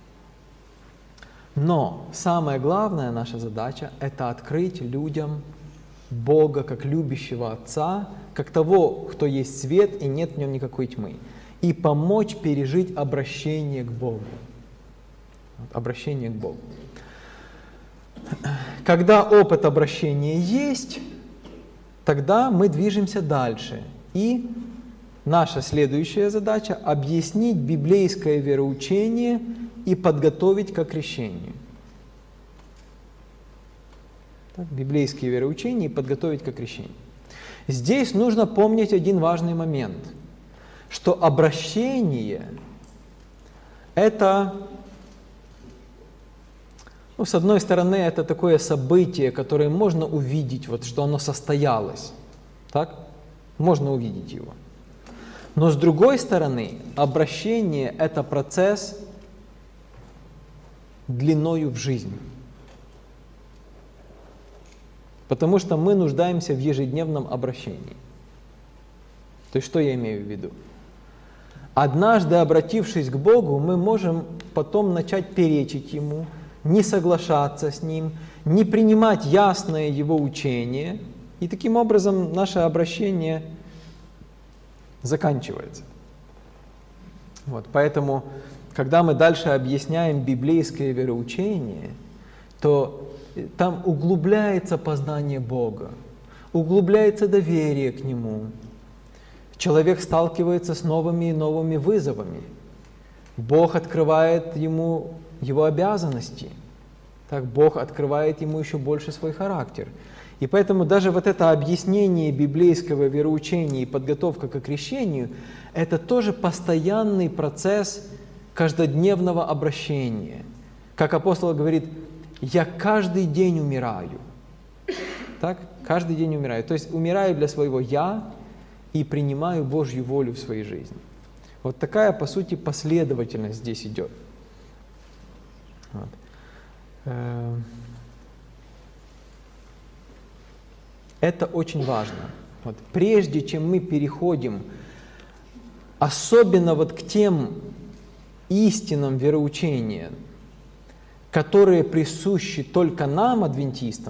Но самая главная наша задача – это открыть людям Бога как любящего Отца, как того, кто есть свет и нет в нем никакой тьмы, и помочь пережить обращение к Богу. Обращение к Богу. Когда опыт обращения есть, тогда мы движемся дальше. И наша следующая задача – объяснить библейское вероучение и подготовить к крещению. Так, библейские вероучения и подготовить к крещению. Здесь нужно помнить один важный момент, что обращение – это, ну, с одной стороны, это такое событие, которое можно увидеть, вот, что оно состоялось. Так? Можно увидеть его. Но с другой стороны, обращение – это процесс длиною в жизнь. Потому что мы нуждаемся в ежедневном обращении. То есть, что я имею в виду? Однажды, обратившись к Богу, мы можем потом начать перечить Ему, не соглашаться с Ним, не принимать ясное Его учение, и таким образом наше обращение заканчивается. Вот, поэтому, когда мы дальше объясняем библейское вероучение, то там углубляется познание Бога, углубляется доверие к Нему. Человек сталкивается с новыми и новыми вызовами. Бог открывает ему его обязанности. Так Бог открывает ему еще больше свой характер. И поэтому даже вот это объяснение библейского вероучения и подготовка к крещению – это тоже постоянный процесс каждодневного обращения. Как апостол говорит, «Я каждый день умираю». Так? Каждый день умираю. То есть умираю для своего «я» и принимаю Божью волю в своей жизни. Вот такая, по сути, последовательность здесь идет. Вот. Это очень важно. Вот. Прежде чем мы переходим, особенно вот к тем истинам вероучения, которые присущи только нам, адвентистам,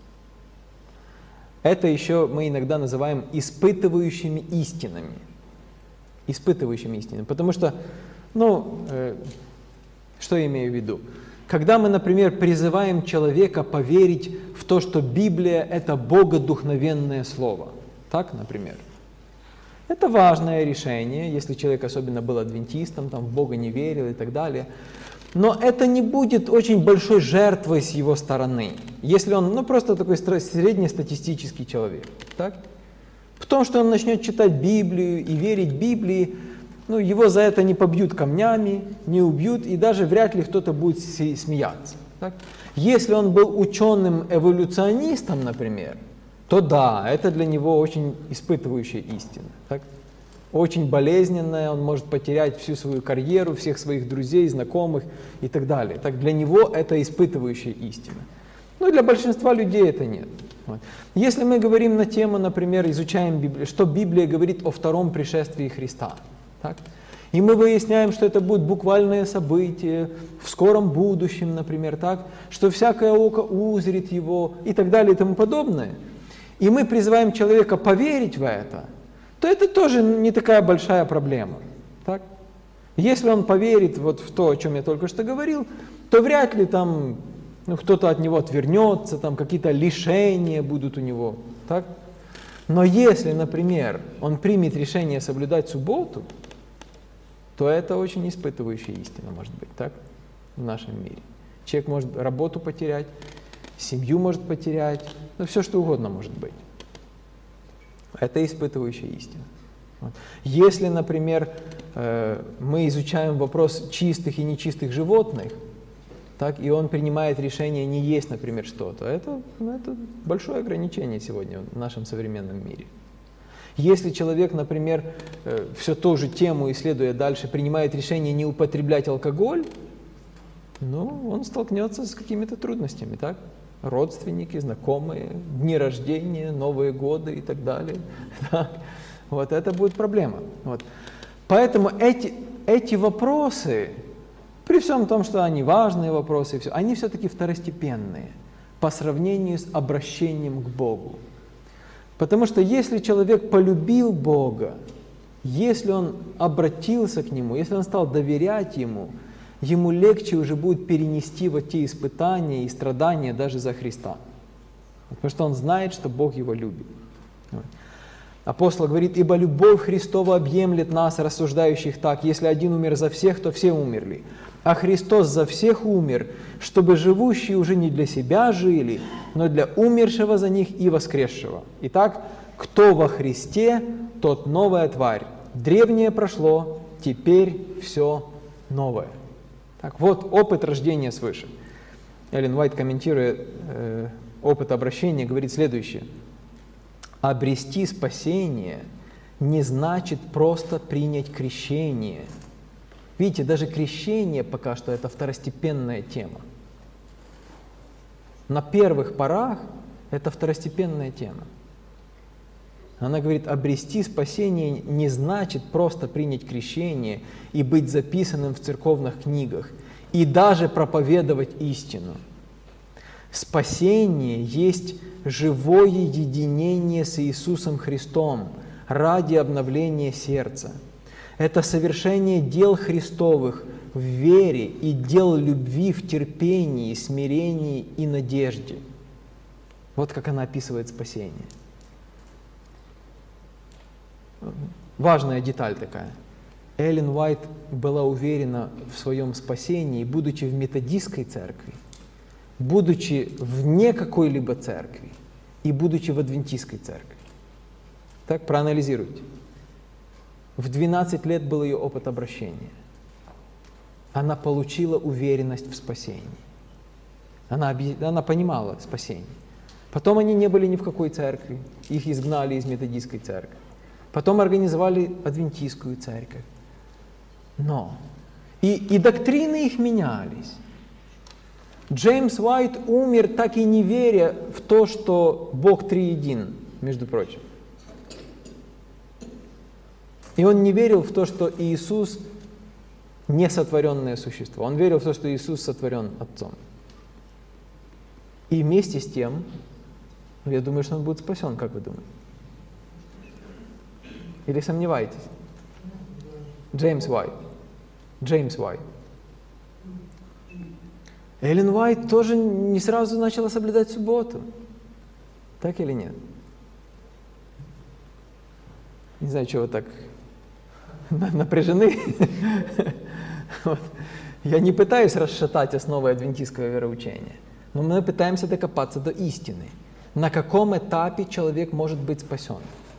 это еще мы иногда называем испытывающими истинами. Испытывающими истинами. Потому что, ну, э, что я имею в виду? Когда мы, например, призываем человека поверить в то, что Библия – это богодухновенное слово, так, например, это важное решение, если человек особенно был адвентистом, там, в Бога не верил и так далее. Но это не будет очень большой жертвой с его стороны, если он, ну, просто такой среднестатистический человек, так? В том, что он начнет читать Библию и верить Библии, ну, его за это не побьют камнями, не убьют, и даже вряд ли кто-то будет смеяться. Так? Если он был ученым-эволюционистом, например, то да, это для него очень испытывающая истина. Так? Очень болезненная, он может потерять всю свою карьеру, всех своих друзей, знакомых и так далее. Так, для него это испытывающая истина. Но для большинства людей это нет. Вот. Если мы говорим на тему, например, изучаем Библию, что Библия говорит о втором пришествии Христа, так? И мы выясняем, что это будет буквальное событие в скором будущем, например, так, что всякое око узрит его и так далее и тому подобное, и мы призываем человека поверить в это, то это тоже не такая большая проблема. Так? Если он поверит вот в то, о чем я только что говорил, то вряд ли там, ну, кто-то от него отвернется, там какие-то лишения будут у него. Так? Но если, например, он примет решение соблюдать субботу, то это очень испытывающая истина, может быть, так, в нашем мире. Человек может работу потерять, семью может потерять, ну, все что угодно может быть. Это испытывающая истина. Вот. Если, например, э, мы изучаем вопрос чистых и нечистых животных, так, и он принимает решение не есть, например, что-то, это, ну, это большое ограничение сегодня в нашем современном мире. Если человек, например, э, все ту же тему, исследуя дальше, принимает решение не употреблять алкоголь, ну, он столкнется с какими-то трудностями, так? Родственники, знакомые, дни рождения, Новые годы и так далее. Так? Вот это будет проблема. Вот. Поэтому эти, эти вопросы, при всем том, что они важные вопросы, все, они все-таки второстепенные по сравнению с обращением к Богу. Потому что если человек полюбил Бога, если он обратился к Нему, если он стал доверять Ему, ему легче уже будет перенести вот те испытания и страдания даже за Христа. Потому что он знает, что Бог его любит. Апостол говорит, «Ибо любовь Христова объемлет нас, рассуждающих так, если один умер за всех, то все умерли. А Христос за всех умер, чтобы живущие уже не для себя жили, но для умершего за них и воскресшего. Итак, кто во Христе, тот новая тварь. Древнее прошло, теперь все новое». Так, вот опыт рождения свыше. Эллен Уайт, комментируя э, опыт обращения, говорит следующее. Обрести спасение не значит просто принять крещение. Видите, даже крещение пока что это второстепенная тема. На первых порах это второстепенная тема. Она говорит, обрести спасение не значит просто принять крещение и быть записанным в церковных книгах, и даже проповедовать истину. Спасение есть живое единение с Иисусом Христом ради обновления сердца. Это совершение дел Христовых в вере и дел любви в терпении, смирении и надежде. Вот как она описывает спасение. важная деталь такая. Эллен Уайт была уверена в своем спасении, будучи в методистской церкви, будучи вне какой-либо церкви и будучи в адвентистской церкви. Так, проанализируйте. В двенадцать лет был ее опыт обращения. Она получила уверенность в спасении. Она, она понимала спасение. Потом они не были ни в какой церкви, их изгнали из методистской церкви. Потом организовали адвентистскую церковь. Но и, и доктрины их менялись. Джеймс Уайт умер, так и не веря в то, что Бог триедин, между прочим. И он не верил в то, что Иисус не сотворенное существо. Он верил в то, что Иисус сотворен Отцом. И вместе с тем, я думаю, что он будет спасен, как вы думаете? Или сомневаетесь? Джеймс Уайт. Джеймс Уайт. Эллен Уайт тоже не сразу начала соблюдать субботу. Так или нет? Не знаю, чего вы так напряжены. Вот. Я не пытаюсь расшатать основы адвентистского вероучения, но мы пытаемся докопаться до истины. На каком этапе человек может быть спасен?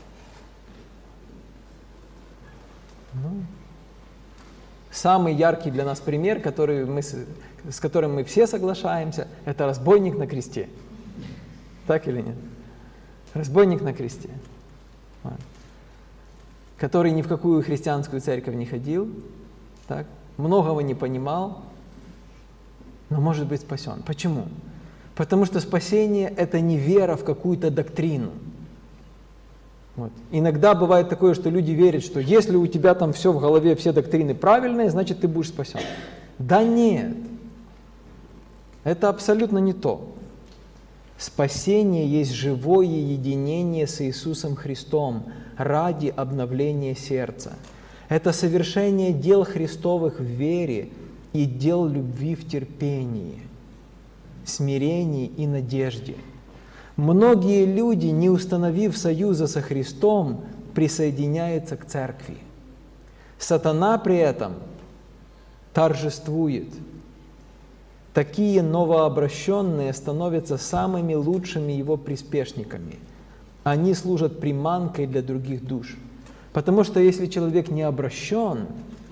Ну, самый яркий для нас пример, который мы, с которым мы все соглашаемся, это разбойник на кресте. Так или нет? Разбойник на кресте. Вот. Который ни в какую христианскую церковь не ходил, так? Многого не понимал, но может быть спасен. Почему? Потому что спасение – это не вера в какую-то доктрину. Вот. Иногда бывает такое, что люди верят, что если у тебя там все в голове, все доктрины правильные, значит ты будешь спасен. Да нет, это абсолютно не то. Спасение есть живое единение с Иисусом Христом ради обновления сердца. Это совершение дел Христовых в вере и дел любви в терпении, смирении и надежде. Многие люди, не установив союза со Христом, присоединяются к церкви. Сатана при этом торжествует. Такие новообращенные становятся самыми лучшими его приспешниками. Они служат приманкой для других душ. Потому что если человек не обращен,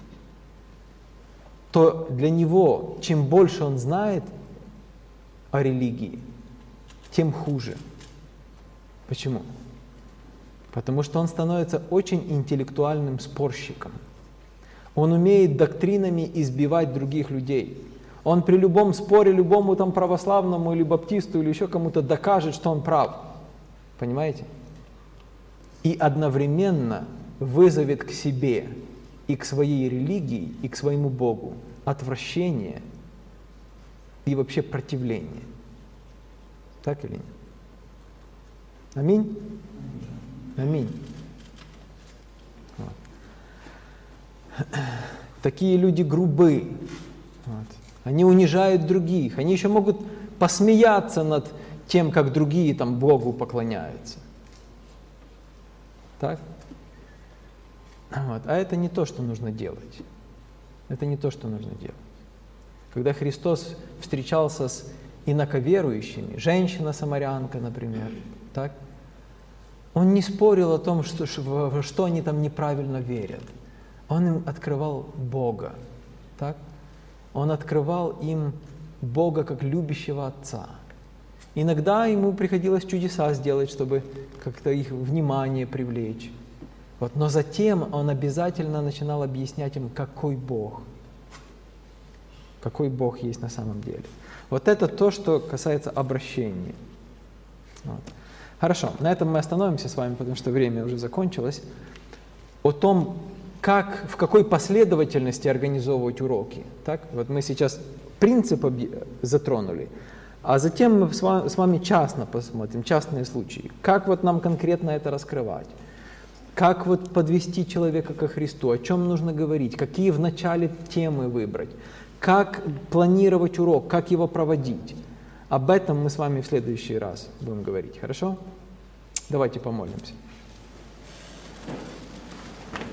то для него, чем больше он знает о религии, тем хуже. Почему? Потому что он становится очень интеллектуальным спорщиком. Он умеет доктринами избивать других людей. Он при любом споре, любому там православному или баптисту или еще кому-то докажет, что он прав. Понимаете? И одновременно вызовет к себе и к своей религии, и к своему Богу отвращение и вообще противление. Так или нет? Аминь? Аминь. Вот. Такие люди грубы. Вот. Они унижают других. Они еще могут посмеяться над тем, как другие там Богу поклоняются. Так? Вот. А это не то, что нужно делать. Это не то, что нужно делать. Когда Христос встречался с инаковерующими, женщина-самарянка, например, так? Он не спорил о том, что, во что они там неправильно верят. Он им открывал Бога. Так? Он открывал им Бога как любящего Отца. Иногда ему приходилось чудеса сделать, чтобы как-то их внимание привлечь. Вот. Но затем он обязательно начинал объяснять им, какой Бог. Какой Бог есть на самом деле. Вот это то, что касается обращения. Вот. Хорошо, на этом мы остановимся с вами, потому что время уже закончилось. О том, как, в какой последовательности организовывать уроки. Так? Вот мы сейчас принцип затронули, а затем мы с вами, с вами частно посмотрим, частные случаи. Как вот нам конкретно это раскрывать? Как вот подвести человека ко Христу? О чем нужно говорить? Какие вначале темы выбрать? Как планировать урок? Как его проводить? Об этом мы с вами в следующий раз будем говорить. Хорошо? Давайте помолимся.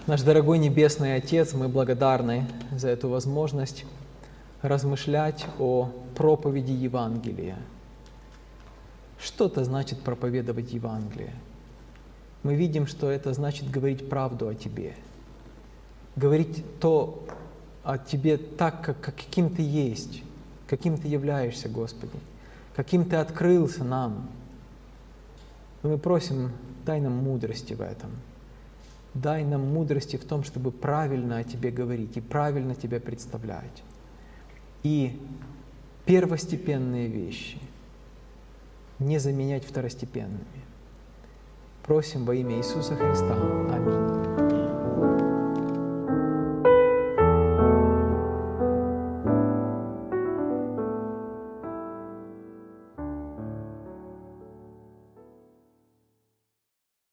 Наш дорогой Небесный Отец, мы благодарны за эту возможность размышлять о проповеди Евангелия. Что это значит проповедовать Евангелие? Мы видим, что это значит говорить правду о Тебе, говорить то о Тебе так, как, каким Ты есть, каким Ты являешься, Господи, каким Ты открылся нам. И мы просим, дай нам мудрости в этом. Дай нам мудрости в том, чтобы правильно о Тебе говорить и правильно Тебя представлять. И первостепенные вещи не заменять второстепенными. Просим во имя Иисуса Христа. Аминь.